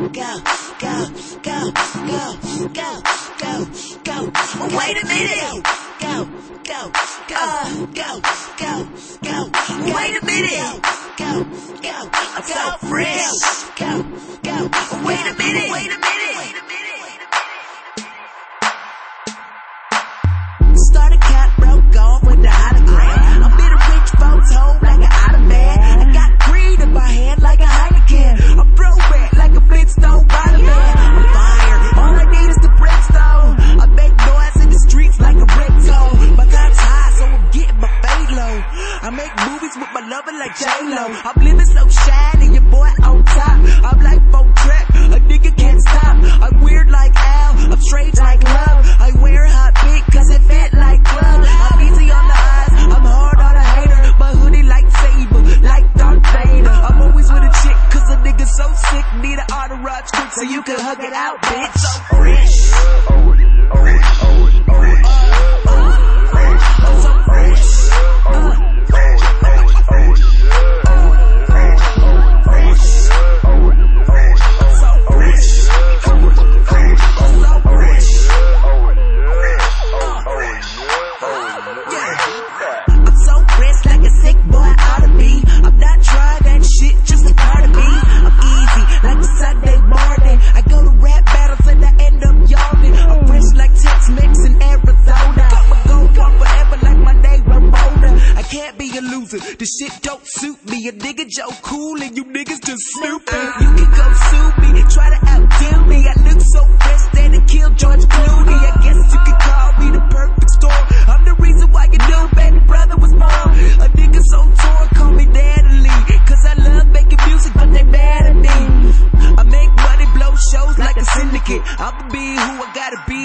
Wait a minute. Wait a minute. I'm so fresh. Wait a minute. Wait a minute. Started cat broke off with the hologram. I'm in a rich folks home like an automat. I got green in my hand like a Heineken. I'm throwback like a Flintstone bottle man. I'm fire. All I need is the brimstone. I make noise in the streets like a ringtone. My time's high, so I'm getting my fade low. I make movies with my lover like J-Lo. I'm living so shiny, your boy on top. I'm like phone track, a nigga can't stop. I'm weird like Al, I'm strange like love. I wear hot pink cause it fit like glove. I'm easy on the eyes, I'm hard on a hater. My hoodie lightsaber, like Darth Vader. I'm always with a chick cause a nigga so sick. Need an entourage quick so you can hug it out, bitch. So fresh. I'm so fresh. This shit don't suit me. A nigga Joe Cool and you niggas just snooping. You can go sue me, try to outdo me. I look so fresh that it killed George Clooney. I guess you could call me the perfect storm. I'm the reason why your new baby brother was born. A nigga so torn, call me Natalie. Cause I love making music, but they mad at me. I make money, blow shows like a syndicate. I'ma be who I gotta be